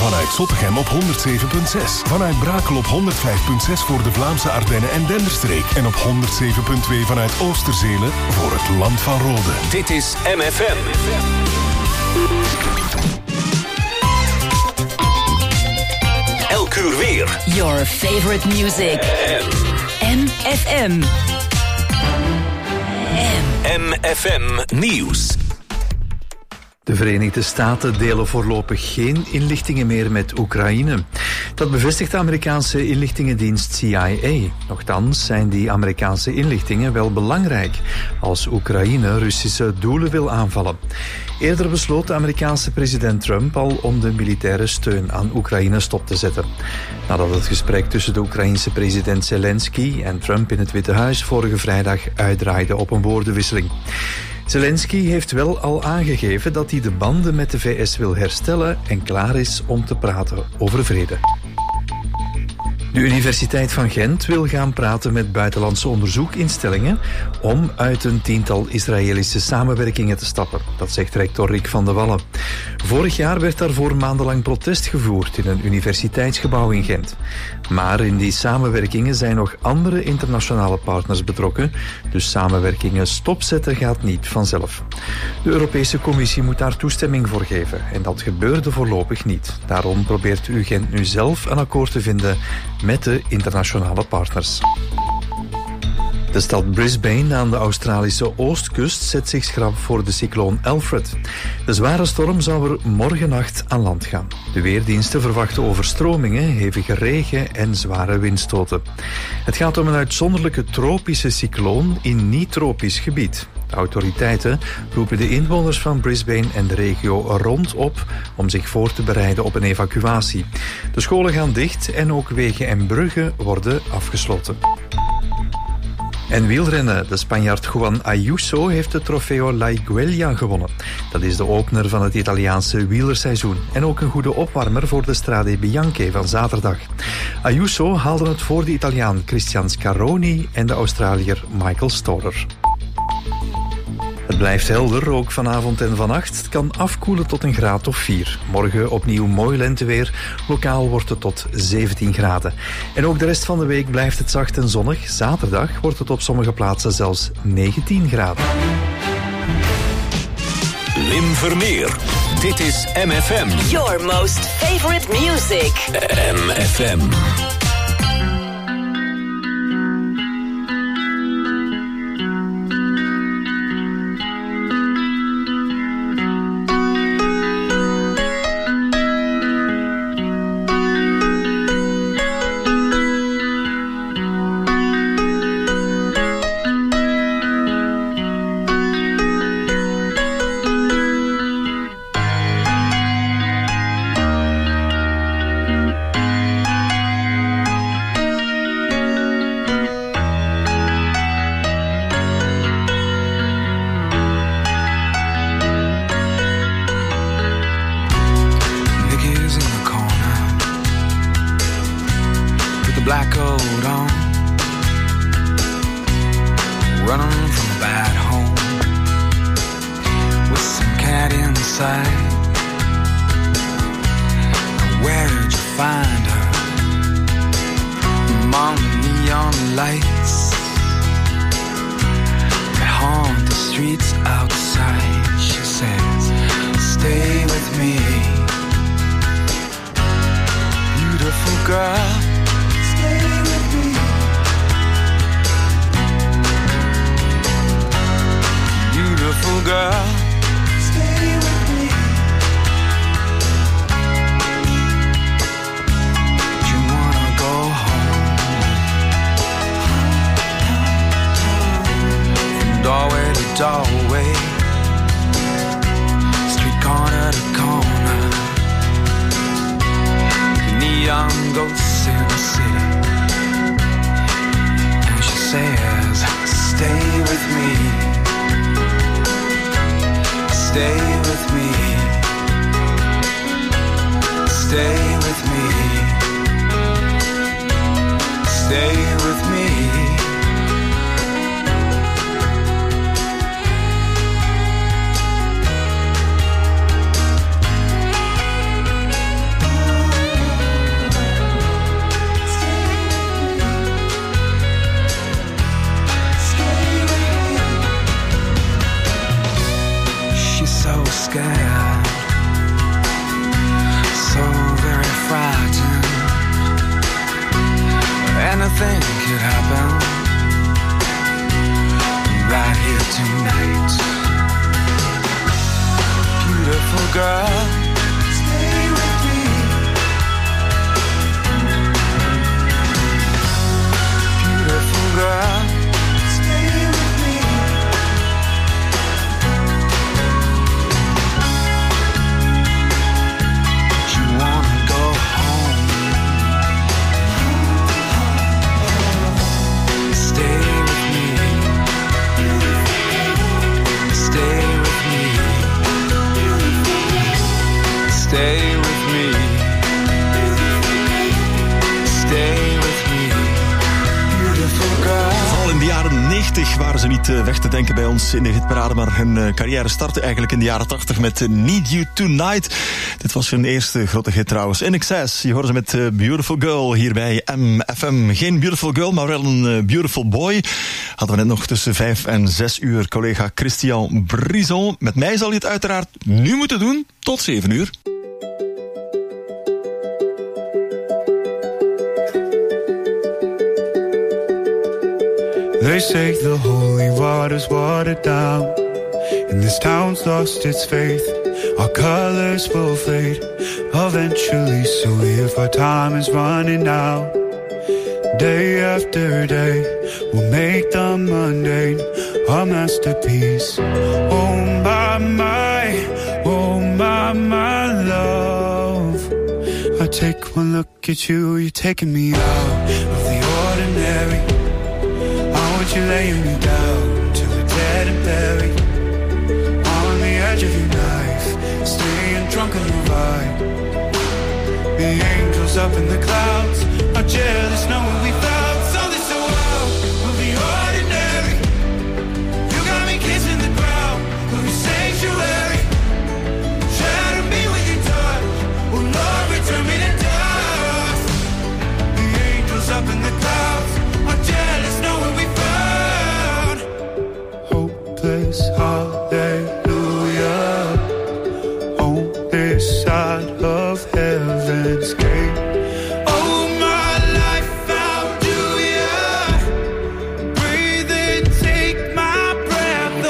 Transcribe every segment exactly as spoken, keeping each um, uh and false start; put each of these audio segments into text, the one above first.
Vanuit Zottegem op honderd zeven komma zes. Vanuit Brakel op honderd vijf komma zes voor de Vlaamse Ardennen en Denderstreek. En op honderd zeven komma twee vanuit Oosterzele voor het Land van Rode. Dit is M F M. Elk uur weer. Your favorite music. M F M. M F M Nieuws. De Verenigde Staten delen voorlopig geen inlichtingen meer met Oekraïne. Dat bevestigt de Amerikaanse inlichtingendienst C I A. Nochtans zijn die Amerikaanse inlichtingen wel belangrijk als Oekraïne Russische doelen wil aanvallen. Eerder besloot de Amerikaanse president Trump al om de militaire steun aan Oekraïne stop te zetten. Nadat het gesprek tussen de Oekraïense president Zelensky en Trump in het Witte Huis vorige vrijdag uitdraaide op een woordenwisseling. Zelensky heeft wel al aangegeven dat hij de banden met de V S wil herstellen en klaar is om te praten over vrede. De Universiteit van Gent wil gaan praten met buitenlandse onderzoekinstellingen om uit een tiental Israëlische samenwerkingen te stappen. Dat zegt rector Rick van de Wallen. Vorig jaar werd daarvoor maandenlang protest gevoerd in een universiteitsgebouw in Gent. Maar in die samenwerkingen zijn nog andere internationale partners betrokken, dus samenwerkingen stopzetten gaat niet vanzelf. De Europese Commissie moet daar toestemming voor geven en dat gebeurde voorlopig niet. Daarom probeert U Gent nu zelf een akkoord te vinden met de internationale partners. De stad Brisbane aan de Australische oostkust zet zich schrap voor de cycloon Alfred. De zware storm zou er morgennacht aan land gaan. De weerdiensten verwachten overstromingen, hevige regen en zware windstoten. Het gaat om een uitzonderlijke tropische cycloon in niet-tropisch gebied. De autoriteiten roepen de inwoners van Brisbane en de regio rond op om zich voor te bereiden op een evacuatie. De scholen gaan dicht en ook wegen en bruggen worden afgesloten. En wielrennen. De Spanjaard Juan Ayuso heeft de Trofeo La Iguela gewonnen. Dat is de opener van het Italiaanse wielerseizoen. En ook een goede opwarmer voor de Strade Bianche van zaterdag. Ayuso haalde het voor de Italiaan Christian Scaroni en de Australiër Michael Storer. Het blijft helder, ook vanavond en vannacht. Het kan afkoelen tot een graad of vier. Morgen opnieuw mooi lenteweer. Lokaal wordt het tot zeventien graden. En ook de rest van de week blijft het zacht en zonnig. Zaterdag wordt het op sommige plaatsen zelfs negentien graden. Wim Vermeer. Dit is M F M. Your most favorite music. M F M. anything could happen right here tonight. Beautiful girl, stay with me. Beautiful girl, stay with me. You wanna go home? Stay with me. Stay with me. Stay with me. Stay with me. Beautiful girl. Vooral in de jaren negentig waren ze niet weg te denken bij ons in de hitparade, maar hun carrière startte eigenlijk in de jaren tachtig met Need You Tonight. Dit was hun eerste grote hit trouwens. In Excess, je hoorde ze met Beautiful Girl hier bij M F M. Geen Beautiful Girl, maar wel een Beautiful Boy. Hadden we net nog tussen vijf en zes uur collega Christian Brison. Met mij zal je het uiteraard nu moeten doen tot zeven uur. They say the holy water's watered down, and this town's lost its faith. Our colors will fade eventually, so if our time is running out, day after day, we'll make the mundane a masterpiece. Oh my, my, oh my, my love. I take one look at you, you're taking me out of the ordinary. You're laying me down till we're dead and buried on the edge of your knife, staying drunk on your vibe. The angels up in the clouds are jealous knowing we found something so out of the ordinary. You got me kissing the ground of your sanctuary. Shatter me with your touch, oh Lord, return me to dust. The angels up in the clouds are jealous knowing we found hallelujah on this side of heaven's gate. Oh, my life found you, yeah. Breathe in, take my breath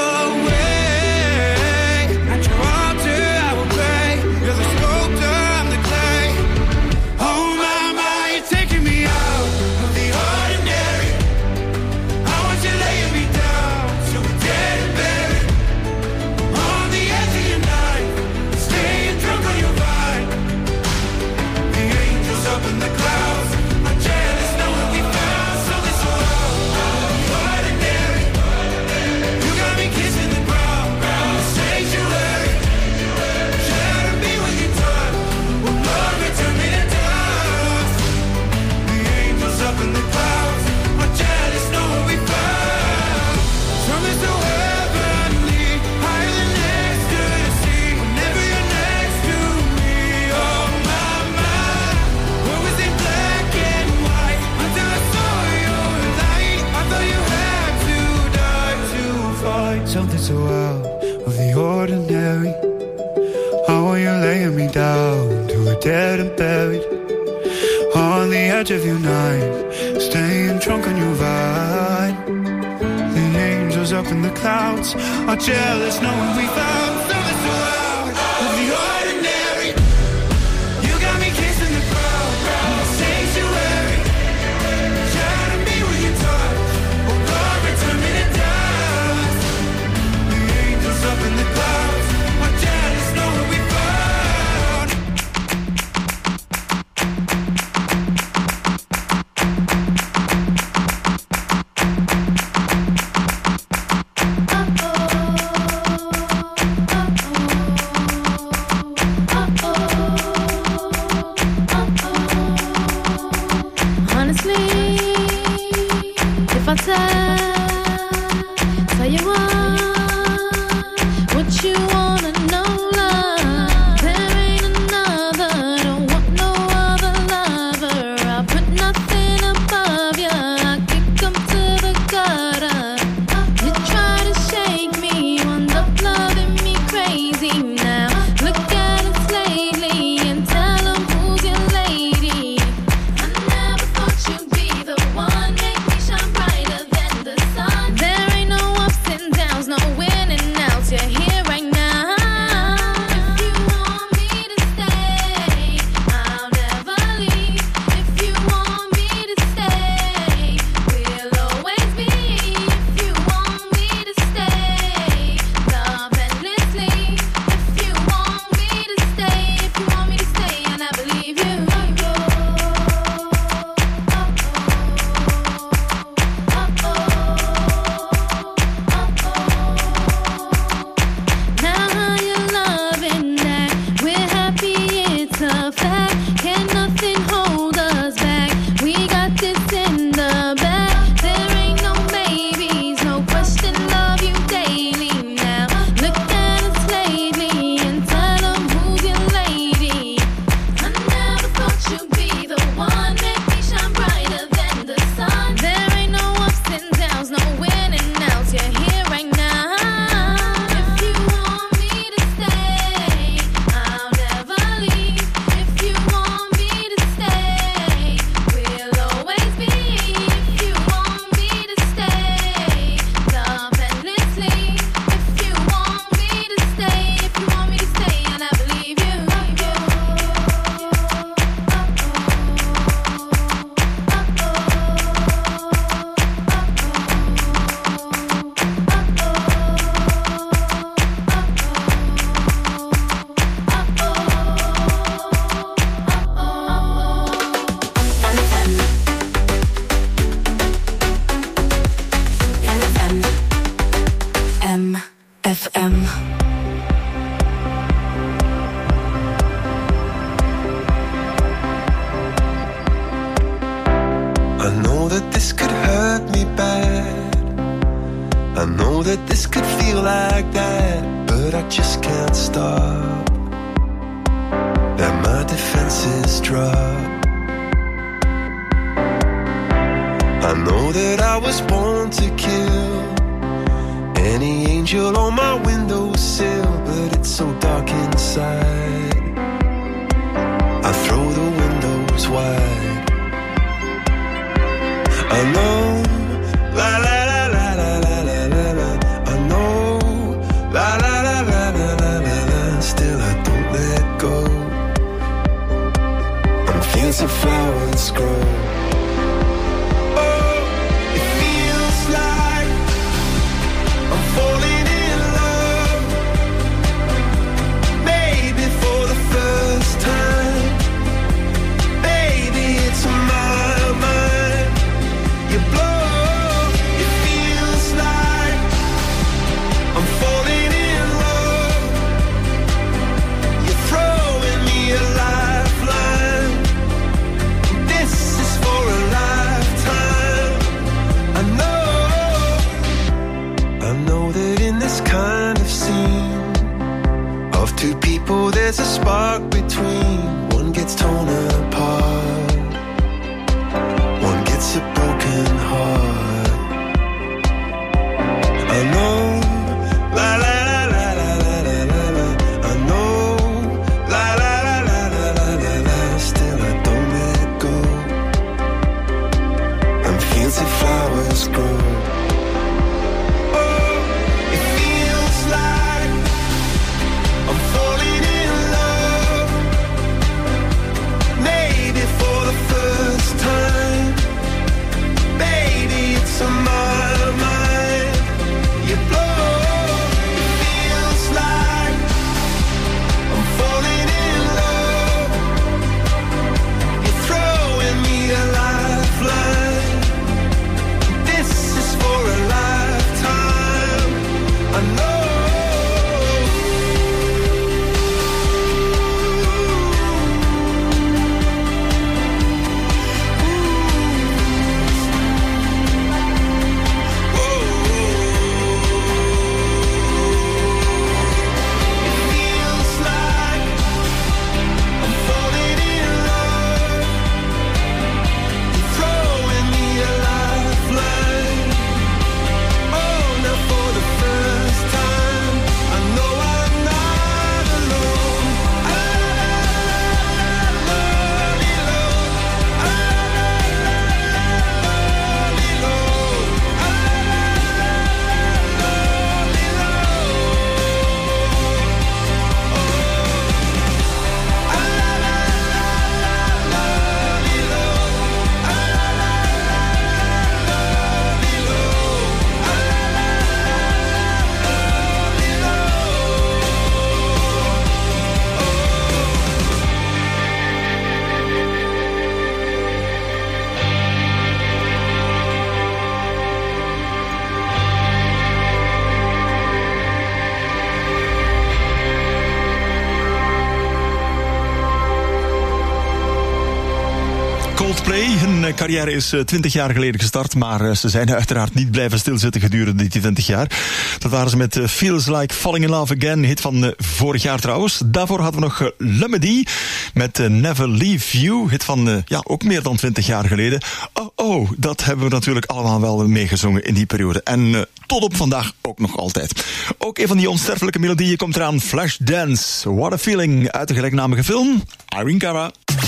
away. At your altar I will pray. You're the sculptor, I'm the clay. Oh my, my, you're taking me out of the ordinary. I want you laying me down so we're dead and buried on the edge of your night, staying drunk on your vine. The angels up in the clouds are jealous knowing we found something so out of the ordinary. You got me kissing the ground on the sanctuary. Shatter me with your touch, oh Lord, return me to dust. The angels up in the clouds are jealous knowing we found something so heavenly, higher than ecstasy. Whenever you're next to me, oh my, my. What was in black and white until I saw your light? I thought you had to die to fight something so out of the ordinary. How are you laying me down to a dead and buried on the edge of your night, staying drunk on your vine. The angels up in the clouds are jealous knowing we found something so out of the ordinary. You got me kissing the ground on the sanctuary. Shatter me with your touch, oh Lord, return me to dust. The angels up in the clouds are jealous knowing we found. Oh, oh, oh, oh. Can nothing hold us back? We got this in the bag. There ain't no maybes, no question. Love you daily now. Look at us lately and tell them who's your lady. I never thought you'd be the one. Make me shine brighter than the sun. There ain't no ups and downs, no winning outs. You're here right now. If you want me to stay, I'll never leave. If you want me to stay, we'll always be. If you want me to stay, love endlessly. If you want me to stay, if you want me to stay, and I believe you. M F M. I know that this could hurt me bad. I know that this could feel like that, but I just can't stop. That my defenses drop. I know that I was born to kill any angel on my windowsill, but it's so dark inside. I throw the windows wide. I know, la la la la la la la la la. I know, la la la la la la la la. Still I don't let go. On fields of flowers grow. Oh, it feels like I'm falling in love. Maybe for the first time. Baby, it's my mind. You blow, it feels like I'm falling in love. You're throwing me a lifeline. This is for a Coldplay. Hun carrière is twintig jaar geleden gestart, maar ze zijn uiteraard niet blijven stilzitten gedurende die twintig jaar. Dat waren ze met Feels Like Falling in Love Again, hit van vorig jaar trouwens. Daarvoor hadden we nog Lumedy met Never Leave You, hit van ja, ook meer dan twintig jaar geleden. Oh oh, dat hebben we natuurlijk allemaal wel meegezongen in die periode. En uh, tot op vandaag ook nog altijd. Ook een van die onsterfelijke melodieën komt eraan, Flashdance. What a Feeling, uit de gelijknamige film, Irene Cara.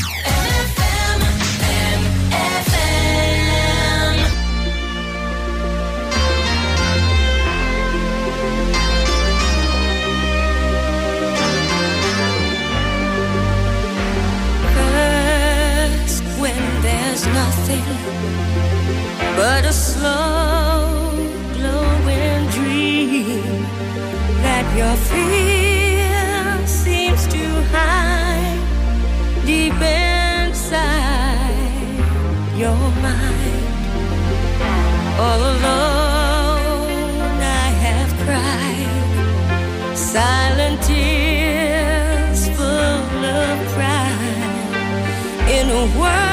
Nothing but a slow glowing dream that your fear seems to hide deep inside your mind. All alone I have cried silent tears full of pride in a world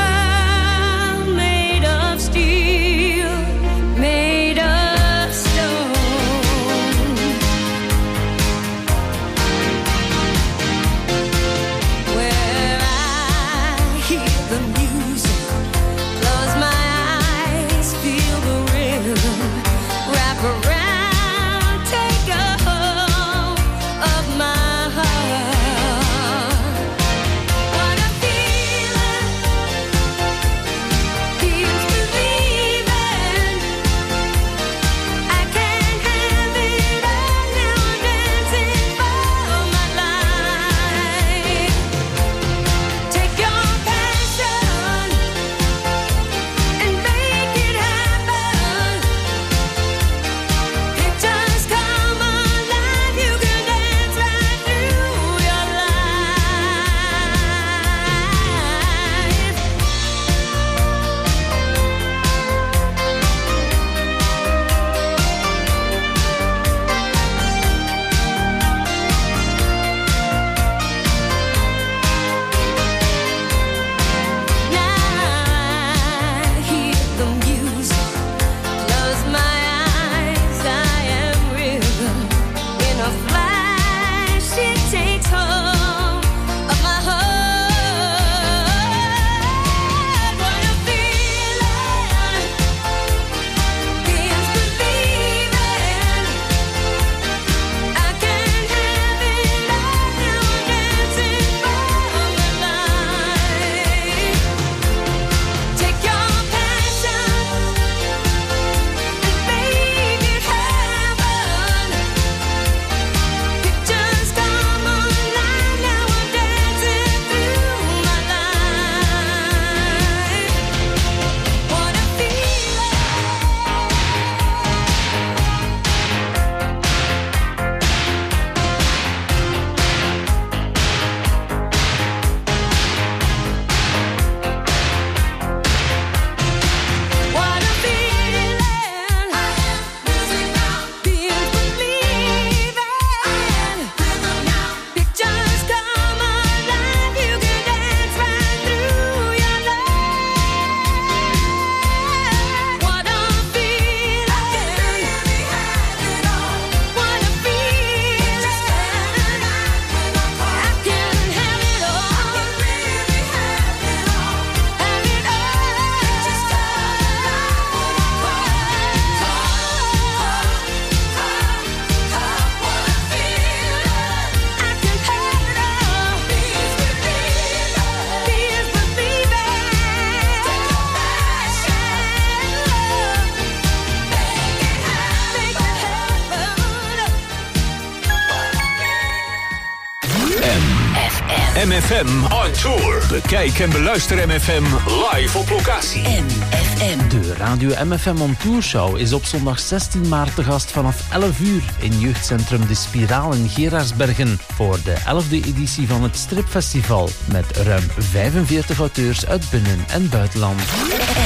M F M on tour. Bekijk en beluister M F M live op locatie. M F M. De Radio M F M on Tour Show is op zondag zestien maart te gast vanaf elf uur in jeugdcentrum De Spiraal in Geraardsbergen voor de elfde editie van het Stripfestival met ruim vijfenveertig auteurs uit binnen- en buitenland. M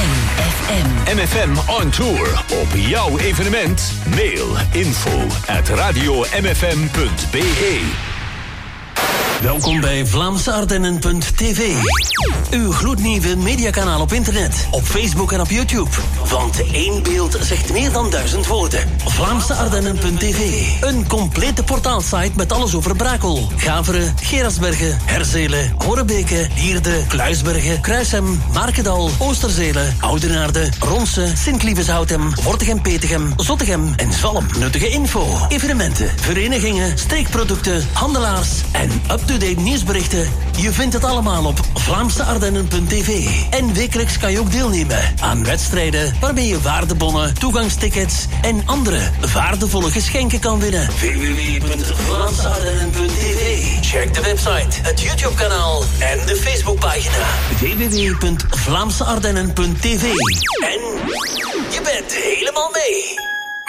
F M. M F M on tour op jouw evenement. Mail info at radio m f m punt b e. Welkom bij Vlaamse Ardennen punt t v. Uw gloednieuwe mediakanaal op internet, op Facebook en op YouTube. Want één beeld zegt meer dan duizend woorden. Vlaamse Ardennen punt t v. Een complete portaalsite met alles over Brakel, Gaveren, Gerasbergen, Herzelen, Horebeke, Hierde, Kluisbergen, Kruishem, Markedal, Oosterzelen, Oudenaarde, Ronse, Sint-Lieveshoutem, Wortegem-Petegem, Zottegem en Zalm. Nuttige info, evenementen, verenigingen, streekproducten, handelaars en up-to-date nieuwsberichten. Je vindt het allemaal op Vlaamse Ardennen punt t v. En wekelijks kan je ook deelnemen aan wedstrijden waarmee je waardebonnen, toegangstickets en andere waardevolle geschenken kan winnen. w w w punt vlaamse ardennen punt t v. Check de website, het YouTube-kanaal en de Facebookpagina. w w w punt vlaamse ardennen punt t v. En je bent helemaal mee.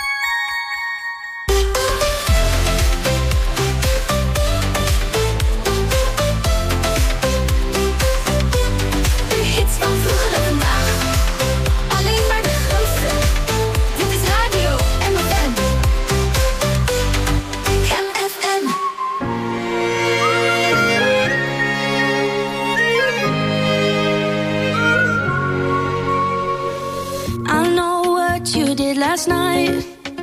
Last night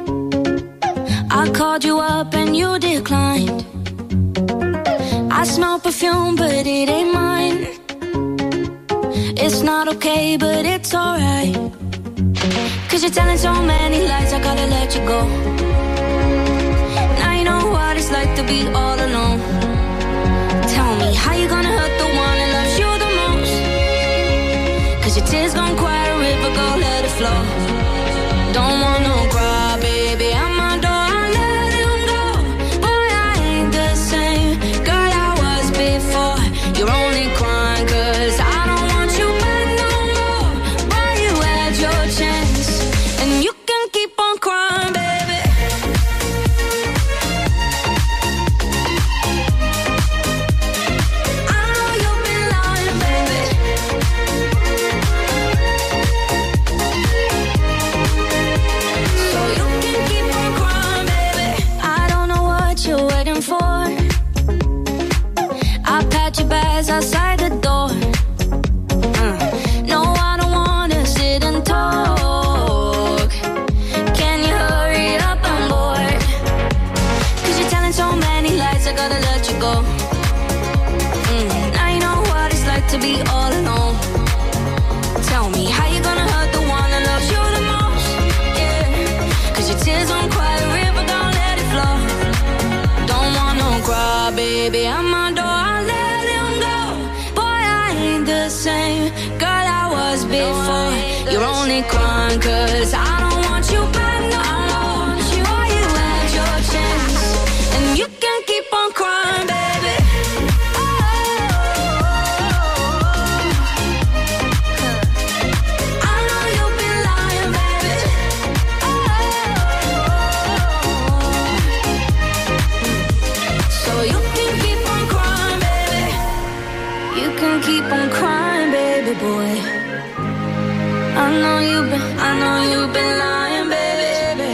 I called you up and you declined. I smell perfume but it ain't mine. It's not okay but it's alright. Cause you're telling so many lies, I gotta let you go. Now you know what it's like to be all alone. Tell me how you gonna hurt the one that loves you the most. Cause your tears gon' quiet a river, go let it flow. Don't want no cry, baby, I'm my door, I let him go. Boy, I ain't the same girl I was before. You're only crying cause I don't want you back no more. Boy, you had your chance, and you can keep on crying, baby. I know you've been lying, baby. For I packed your bags outside the door. uh, No, I don't wanna sit and talk. Can you hurry up, I'm bored. Cause you're telling so many lies, I gotta let you go. mm, Now you know what it's like to be all alone. Tell me how you gonna hurt the one that loves you the most. Yeah, cause your tears don't quiet a river, don't let it flow. Don't want no cry, baby, I'm my door, I let him go. Boy, I ain't the same girl I was before. You're only crying cause I don't want you back no more. Boy, you had your chance, and you can keep on crying, baby. I know you've been lying, baby. So you can keep on crying, baby. You can keep on crying, baby boy. I know you've been, I know you've been lying, baby.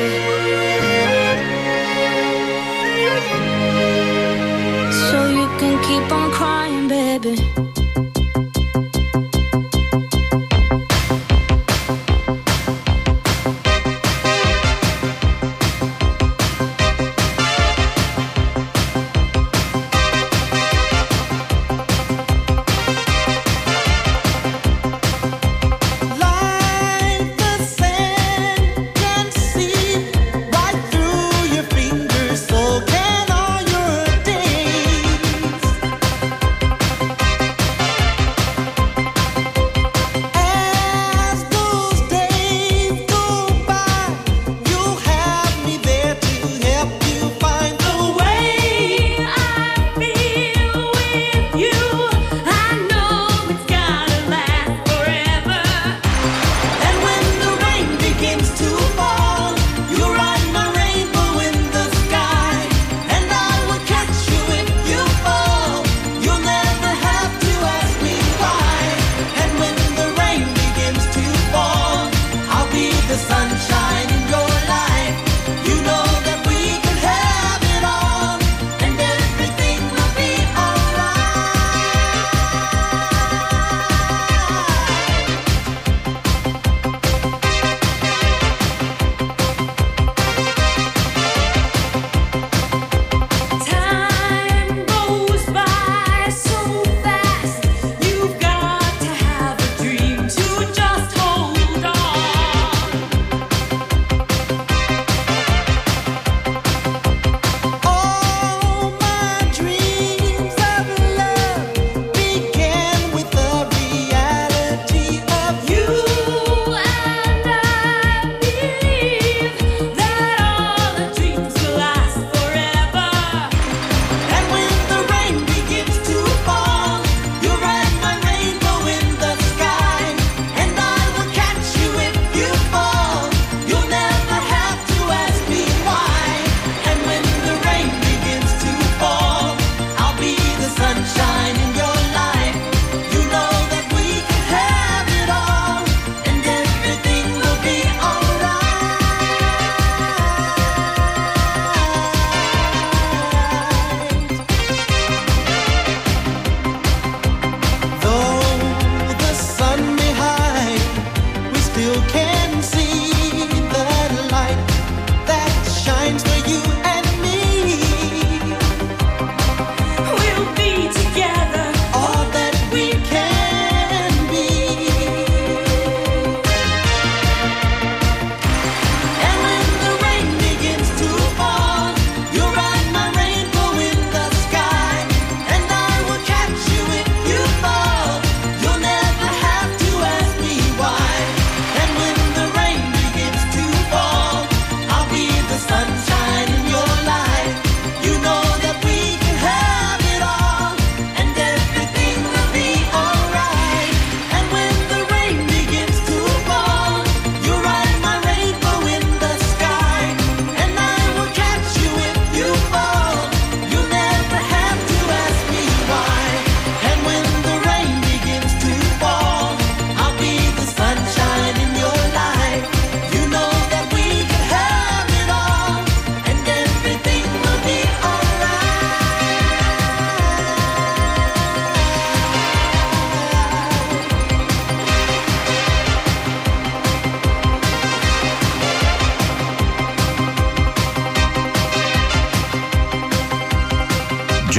So you can keep on crying, baby. So can all your days.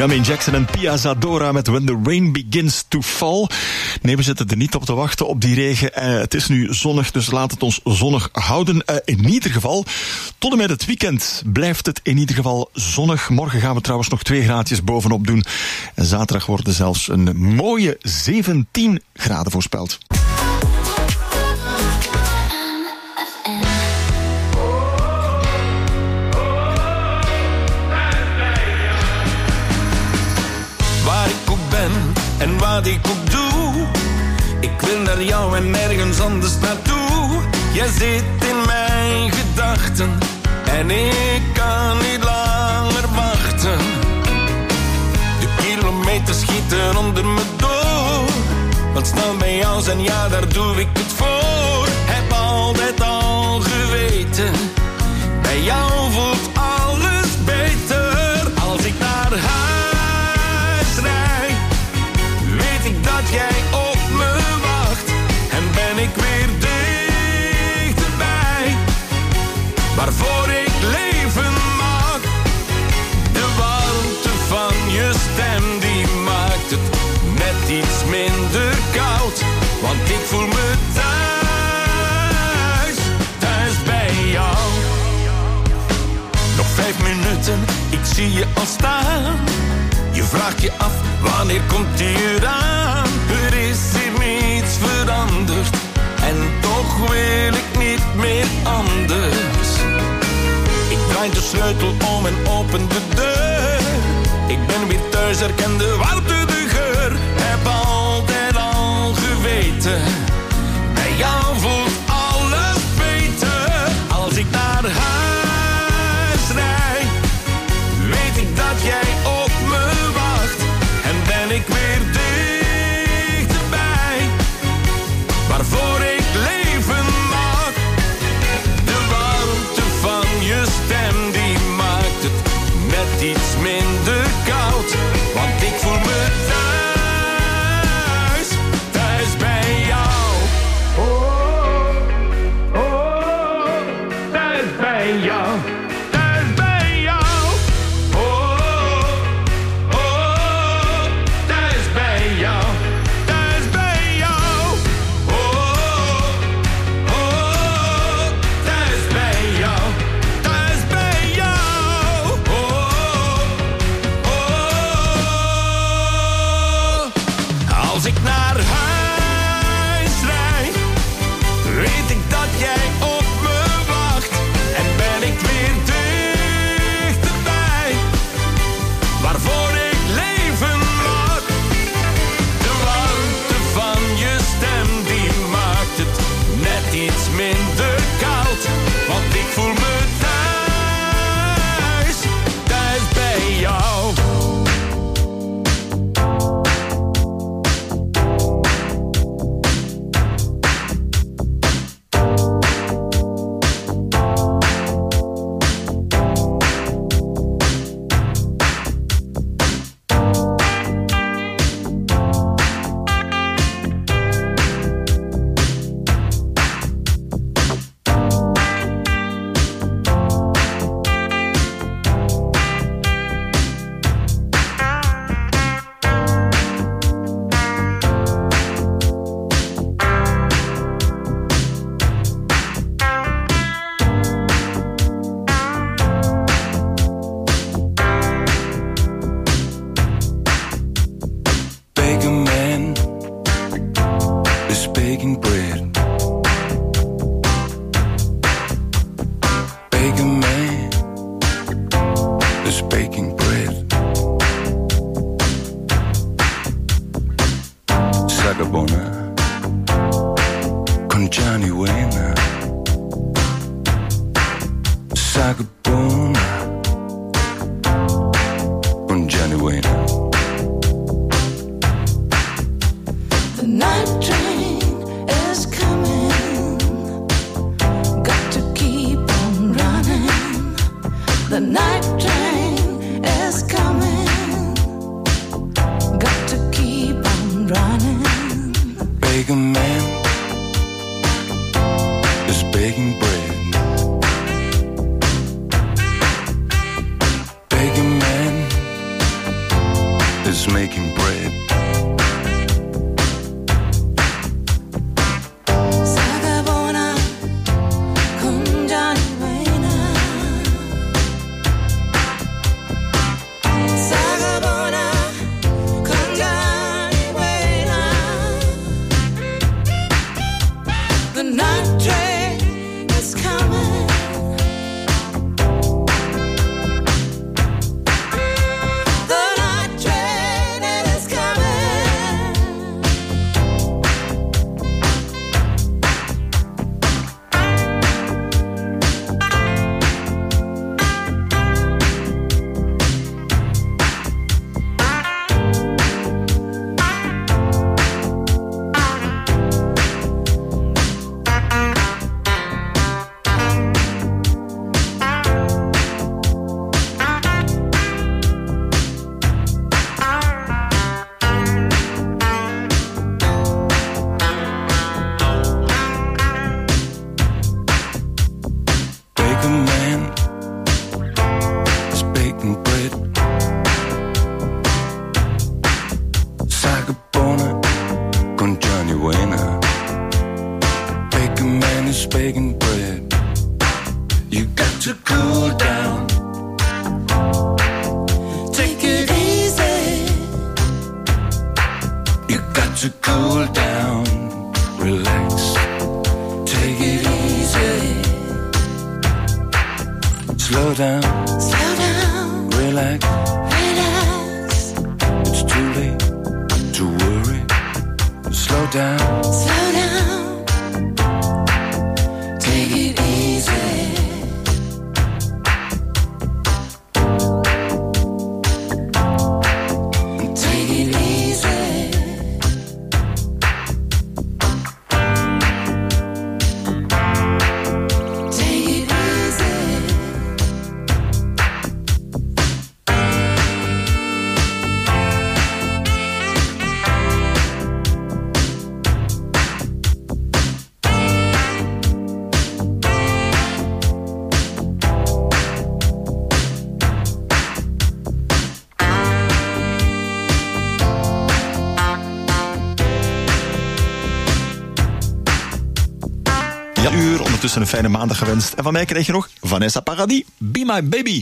Jermaine Jackson en Pia Zadora met When the Rain Begins to Fall. Nee, we zitten er niet op te wachten op die regen. Uh, het is nu zonnig, dus laat het ons zonnig houden. Uh, in ieder geval, tot en met het weekend blijft het in ieder geval zonnig. Morgen gaan we trouwens nog twee graadjes bovenop doen. En zaterdag worden zelfs een mooie zeventien graden voorspeld. En wat ik ook doe, ik wil naar jou en nergens anders naartoe. Jij zit in mijn gedachten en ik kan niet langer wachten. De kilometers schieten onder me door, want snel bij jou zijn, ja daar doe ik het voor. Heb altijd al geweten, bij jou voelt alles beter. Als ik naar huis rijd, dat jij op me wacht en ben ik weer dichterbij, waarvoor ik leven mag. De warmte van je stem die maakt het net iets minder koud, want ik voel me thuis, thuis bij jou. Nog vijf minuten, ik zie je al staan. Je vraagt je af, wanneer komt die eraan? Er is hier niets veranderd en toch wil ik niet meer anders. Ik draai de sleutel om en open de deur. Ik ben weer thuis, herken de warmte, de geur. Heb altijd al geweten, bij jou voelt alles beter. Als ik naar huis rijd, weet ik dat jij op me wacht en ben ik weer dichterbij, waarvoor ik leven mag. De warmte van je stem die maakt het net iets minder koud, want ik voel me thuis, thuis bij jou. Oh, oh, oh, thuis bij jou. Als ik naar huis rijd, weet ik dat jij op me wacht en ben ik weer dichterbij, waarvoor ik leven mag. De warmte van je stem die maakt het net iets minder koud, want ik voel me thuis, thuis bij jou. buena. Bake a man is baking bread. You got to cool down. Take it easy. You got to cool down. Relax. Take it easy. Slow down. Slow down. Relax. Relax. It's too late to worry. Slow down. Slow down. Take it easy. Take it easy. Take it easy. Ja, uur, ondertussen een fijne maandag gewenst. En van mij kreeg je nog Vanessa Paradis, Be My Baby.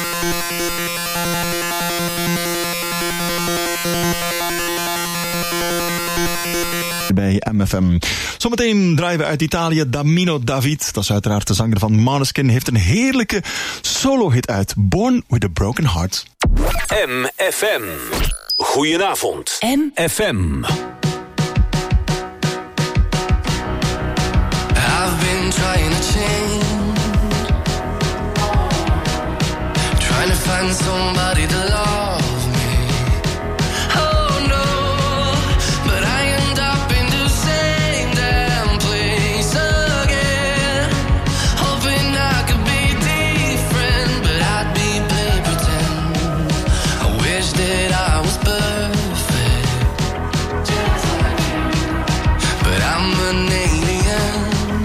Bij M F M. Zometeen draaien we uit Italië Damino David. Dat is uiteraard de zanger van Måneskin. Heeft een heerlijke solo-hit uit. Born with a Broken Heart. M F M. Goedenavond. M F M. I've been trying to change, trying to find somebody to love me. Oh no, but I end up in the same damn place again, hoping I could be different, but I'd be play pretend. I wish that I was perfect, but I'm an alien.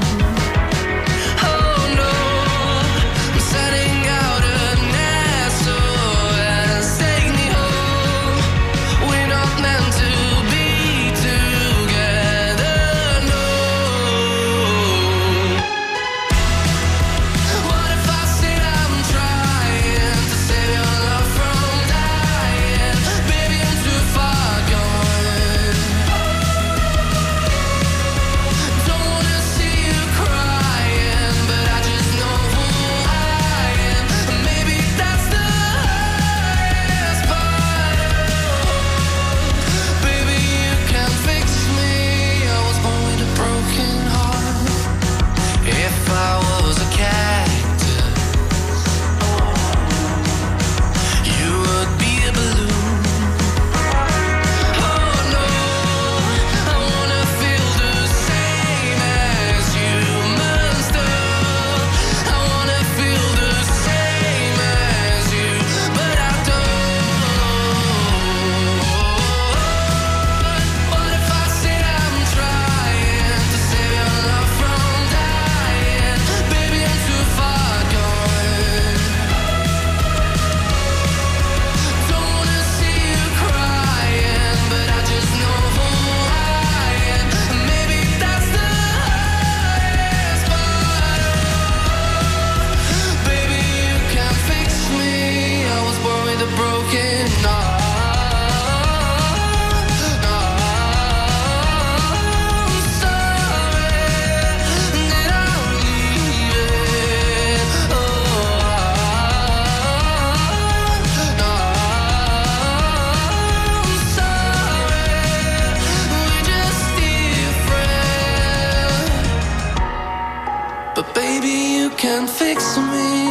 But baby, you can fix me.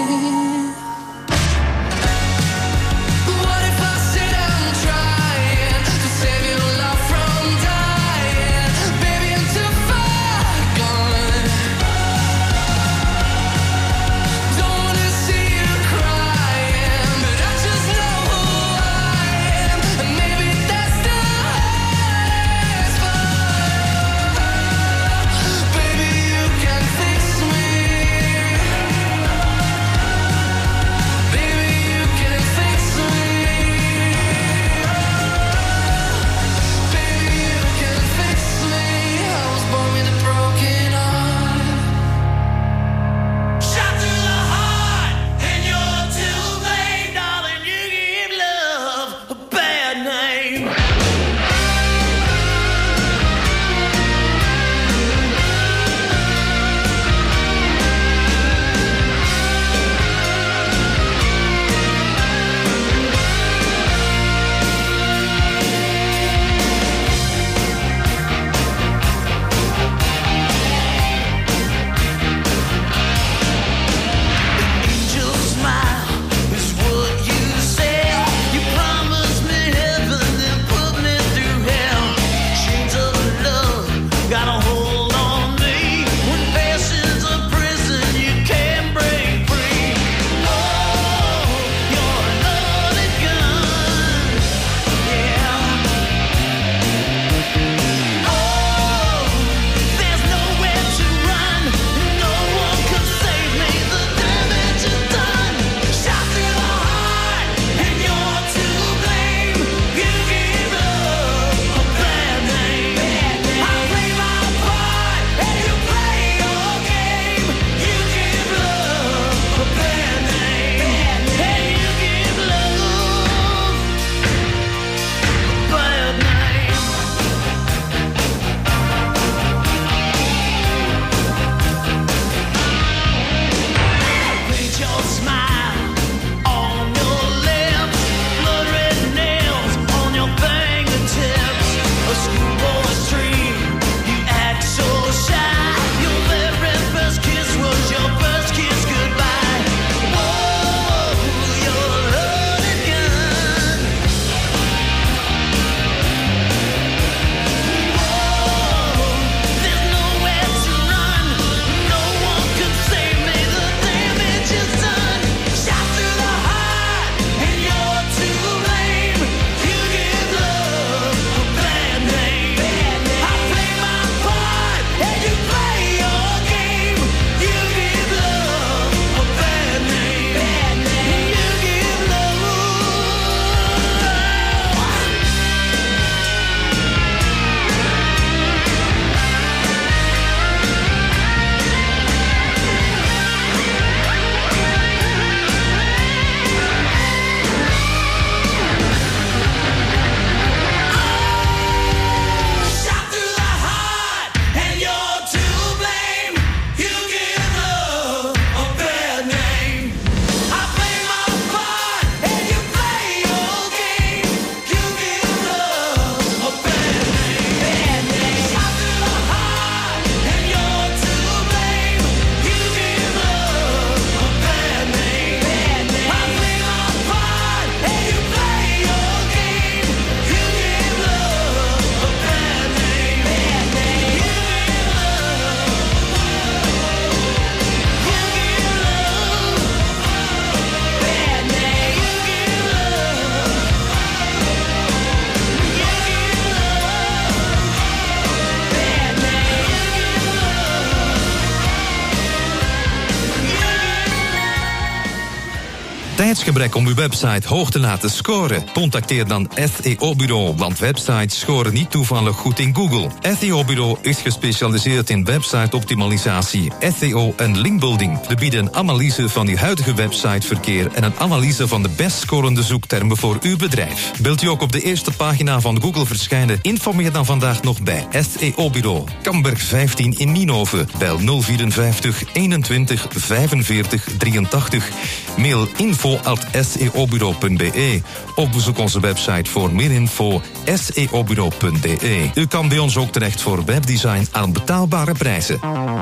What if I said I'm trying to save your love from dying? Baby, I'm too far gone. Don't wanna see you crying, but I just know who I am, and maybe that's the hardest part. Baby, you can fix me. tijdsgebrek om uw website hoog te laten scoren? Contacteer dan S E O-bureau, want websites scoren niet toevallig goed in Google. S E O-bureau is gespecialiseerd in website-optimalisatie, S E O en linkbuilding. We bieden een analyse van uw huidige websiteverkeer en een analyse van de best scorende zoektermen voor uw bedrijf. Wilt u ook op de eerste pagina van Google verschijnen? Informeer dan vandaag nog bij S E O-bureau. Kamberg vijftien in Nienhoven. Bel nul vierenvijftig eenentwintig vijfenveertig drieëntachtig. Mail info at s e o bureau punt b e of bezoek onze website voor meer info s e o bureau punt b e. U kan bij ons ook terecht voor webdesign aan betaalbare prijzen.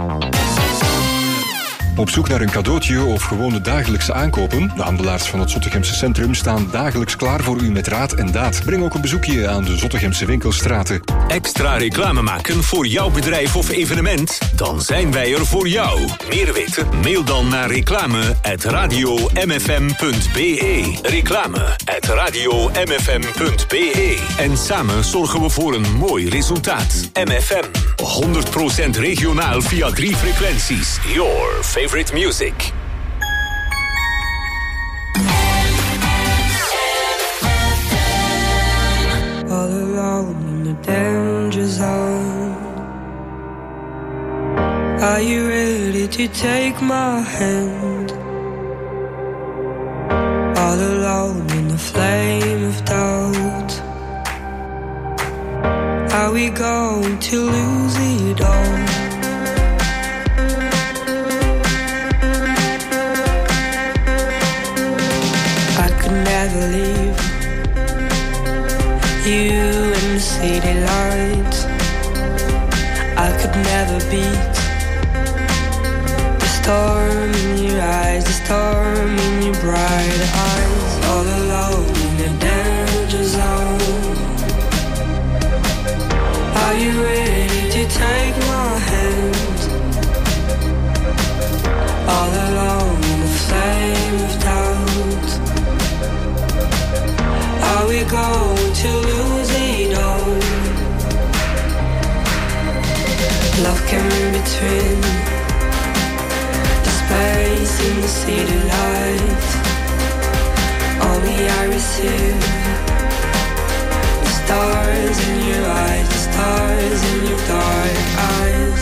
Op zoek naar een cadeautje of gewone dagelijkse aankopen? De handelaars van het Zottegemse Centrum staan dagelijks klaar voor u met raad en daad. Breng ook een bezoekje aan de Zottegemse winkelstraten. Extra reclame maken voor jouw bedrijf of evenement? Dan zijn wij er voor jou. Meer weten? Mail dan naar reclame at radio m f m punt b e. Reclame at radio m f m punt b e. En samen zorgen we voor een mooi resultaat. M F M, honderd procent regionaal via drie frequenties. Your favorite music. All alone in the danger zone. Are you ready to take my hand? All alone in the flame of doubt. Are we going to lose it all? Never leave you in the city lights. I could never beat the storm in your eyes, the storm in your bright eyes. All alone in the danger zone. Are you ready to take my hand? All alone in the flame of doubt. Are we going to lose it all? Love came in between the space in the city lights. Only I receive the stars in your eyes, the stars in your dark eyes.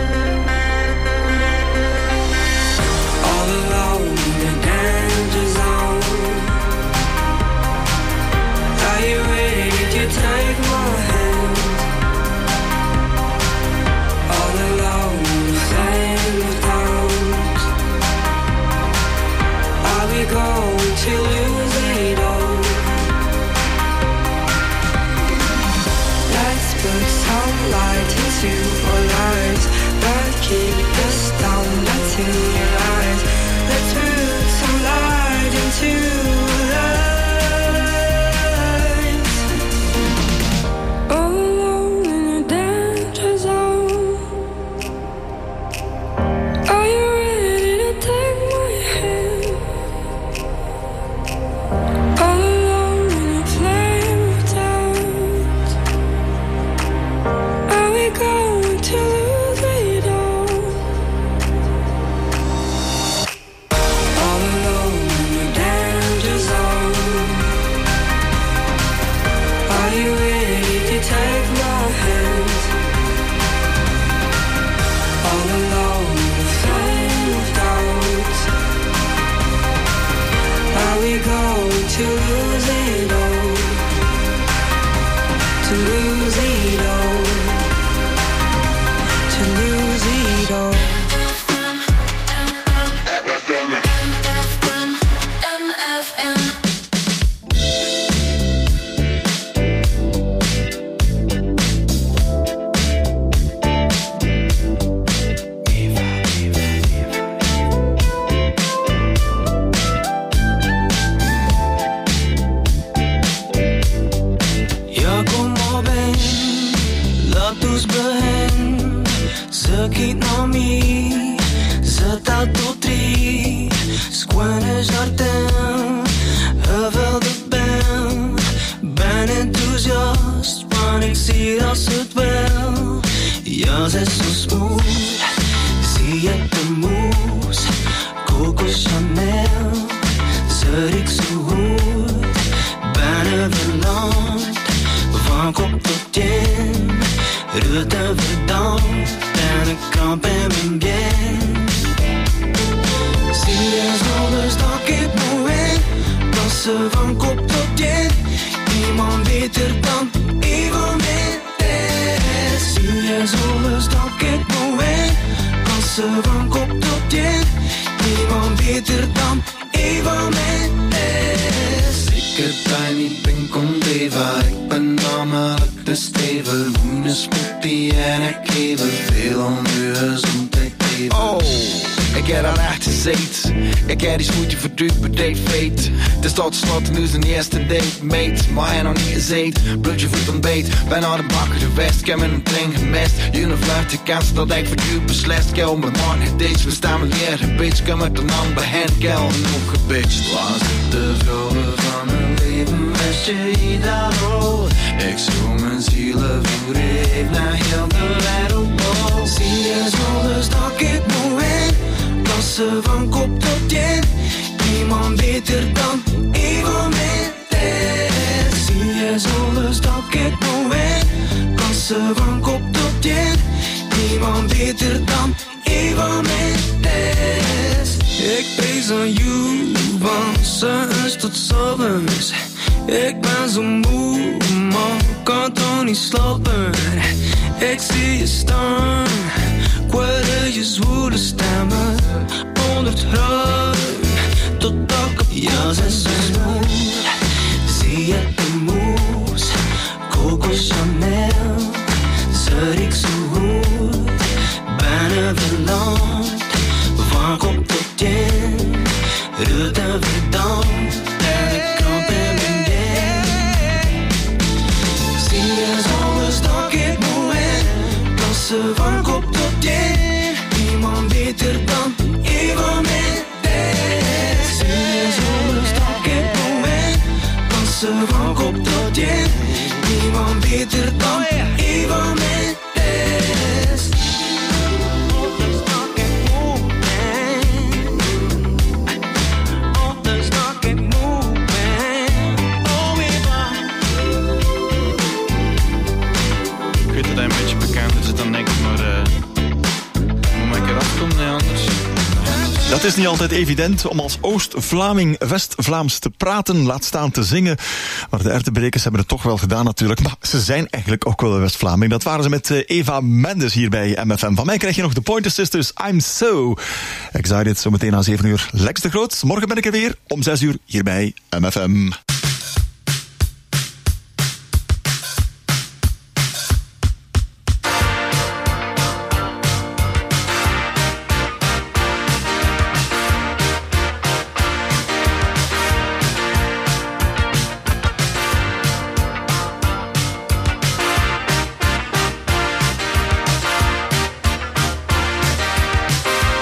All alone in the danger zone. Are you ready to take my hand? All alone in the flame of doubt. Are we going to lose it all? Let's put some light into our lives. Let's keep us down, that's in your eyes. Let's put some light into life. To lose it all, to lose it all, to lose it all. M F M. Sakit na mi, sa tato tri, squane jardin, havel de ben, ben enthousiast, want ik zie als het wel. Ja, ze is zo smooth, zie je de moes, Coco Chanel, ze zit ik zo goed, bijna verlamd, van kop tot teen, rood en verdampt, en ik kramp in mijn gang. Zie je zonder stak ik me in, dansen van kop tot teen, niemand beter dan Eva Mendes. Zie je zonder stak ik me in, dansen van kop tot teen, niemand beter dan Eva Mendes. Ik het bij niet ben komt Eva, ik ben namelijk de stevel. Moene spooky en ik geef veel om u gezond te geven. Oh, ik heb al echt gezeten. Ik heb die smoetje verdrukt, maar deed feit. De stad slot nu zijn eerste date, mate. Maar hij nog niet gezeten, bloedje voet ontbeet. Ben naar de bakker geweest, ik heb met een trein gemist. Jullie vlucht de kans dat ik voor u beslist. Ik heb op mijn man gedate, we staan me leren. Bitch, kom met een ander hand, ik heb nog gebitcht. Was het de vrouwen van mijn leven, wist je ieder rol. Ik zoek mijn zielen voor even naar heel de wereld. Zie je zonder stak ik me in, dansen van kop tot teen, niemand beter dan Eva Mendes. Zie je zonder stak ik me in, dansen van kop tot teen, niemand beter dan Eva Mendes. Ik pees aan you, van s'avonds tot s'avonds. Ik ben zo moe, maar kan toch niet slapen. Ik zie je staan, ik hoorde je zwoele stemmen. Onder het ruim, totdat ik op jou zijn smoel. Zie je de moes, Coco Chanel. Zit ik zo goed, bijna verlamd, van kop tot teen, rood en verdampt, en ik kramp in mijn gang. Zie je zonder stak ik me in, dansen van kop tot teen, niemand beter dan Eva Mendes. Zie je zonder stak ik me in, dansen van kop tot teen, niemand beter dan Eva Mendes. Dat is niet altijd evident om als Oost-Vlaming West-Vlaams te praten, laat staan te zingen. Maar de ertebrekers hebben het toch wel gedaan natuurlijk. Maar ze zijn eigenlijk ook wel West-Vlaming. Dat waren ze met Eva Mendes hier bij M F M. Van mij krijg je nog de Pointer Sisters, I'm So Excited. Zometeen na zeven uur Lex de Groot. Morgen ben ik er weer om zes uur hier bij M F M.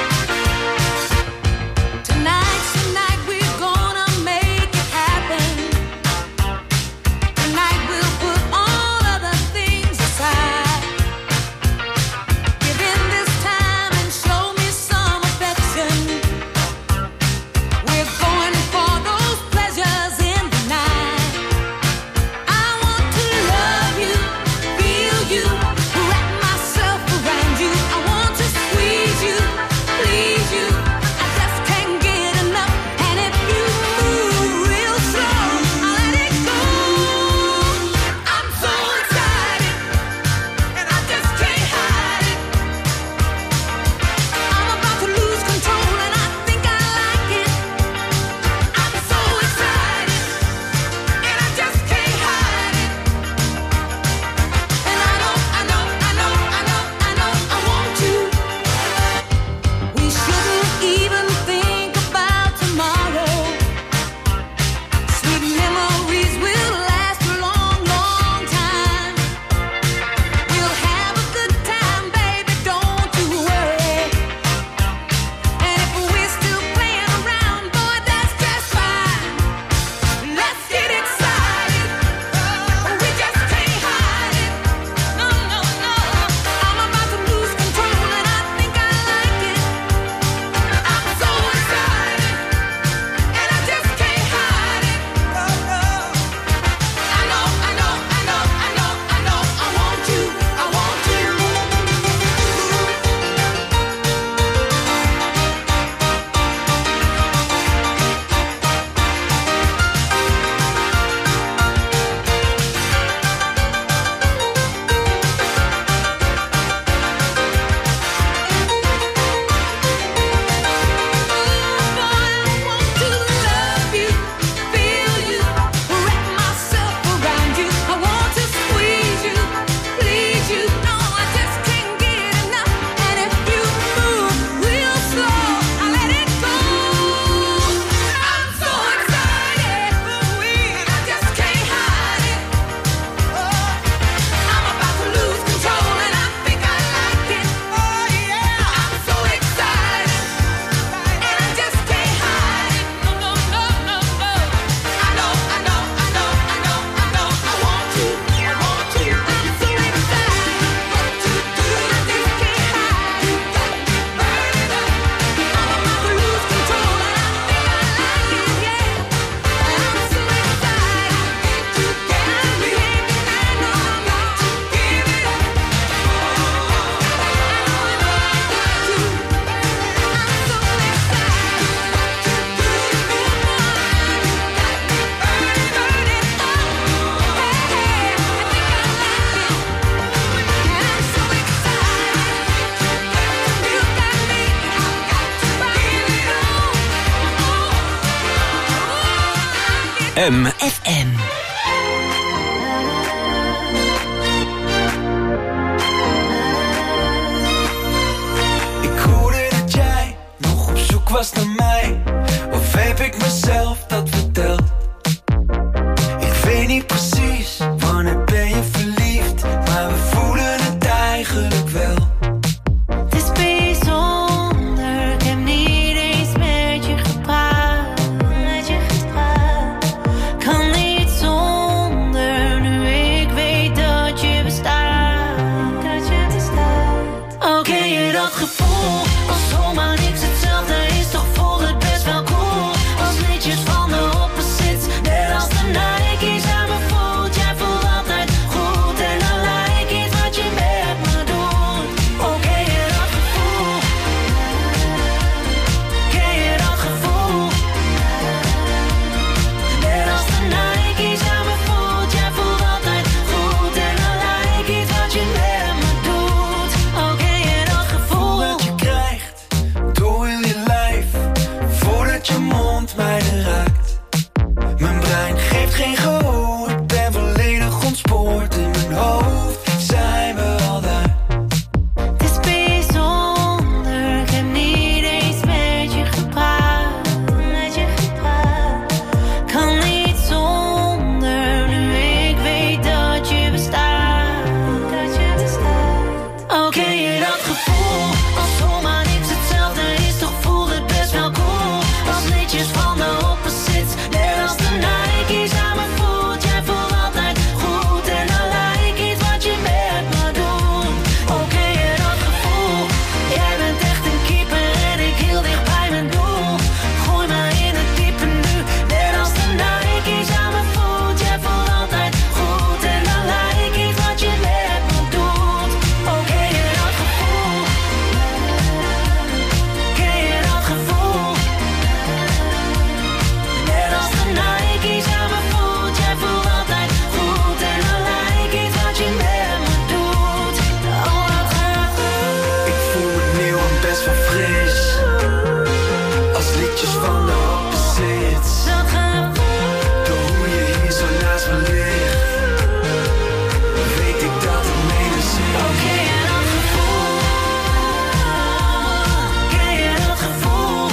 Tonight's the night we're gonna make it happen. M F M. Ik hoorde dat jij nog op zoek was naar mij. Of heb ik mezelf dat verteld? Ik weet niet precies wanneer ben je verliefd, maar we voelen het eigenlijk wel. Het is bijzonder, ik heb niet eens met je gepraat. Met je gepraat. Kan niet zonder, nu ik weet dat je bestaat. Dat je bestaat. Oké, je dat gevoel, als zomaar niks hetzelfde is, toch voelt het best wel cool. Als liedjes van de opposites, net als de Nike's aan me voelt. Jij voelt altijd goed en dan lijkt iets wat je met me doet. Oké, je dat gevoel. Ken je dat gevoel? Net als de Nike's aan me voelt. Jij voelt altijd goed en dan lijkt iets wat je met me doet. Oké, je dat gevoel. Dat je krijgt door heel je lijf, voordat je mond mij raakt. Mijn brein geeft geen gehoor, ik ben volledig ontspoord. In mijn hoofd zijn we al daar. Het is bijzonder, ik heb niet eens met je gepraat. Met je gepraat. Kan niet zonder, nu ik weet dat je bestaat. Dat je bestaat. Oké, je dat gevoel, als zomaar niks hetzelfde is, toch voelt het best wel cool. Als liedjes van de opposites, net als de Nike's aan me voelt. Jij voelt altijd goed en dan lijkt iets wat je met me doet. Oké, je dat gevoel, jij bent echt een keeper en ik heel dicht bij mijn doel. Gooi me in het diepe nu, net als de Nike's aan me voelt. Jij voelt altijd goed en dan lijkt iets wat je met me doet. Oké, je dat gevoel. Ken je dat gevoel? Net als de Nike's aan me voelt. Jij voelt altijd goed en dan lijkt iets wat je met me doet. Oh, dat gaat goed. Ik voel me nieuw en best wel fris, als liedjes van de opposites. Dat gaat goed. Door hoe je hier zo naast me ligt, weet ik dat het mede zit. Oké, je dat gevoel. Ken je dat gevoel?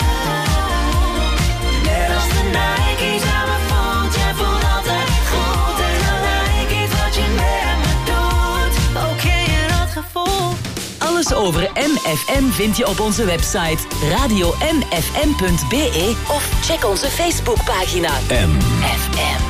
Net als de Nike's aan me voelt. Jij voelt altijd goed en dan lijkt iets wat je met me doet. Oké, je dat gevoel. Alles over M F M vind je op onze website radio m f m punt b e of check onze Facebookpagina M F M.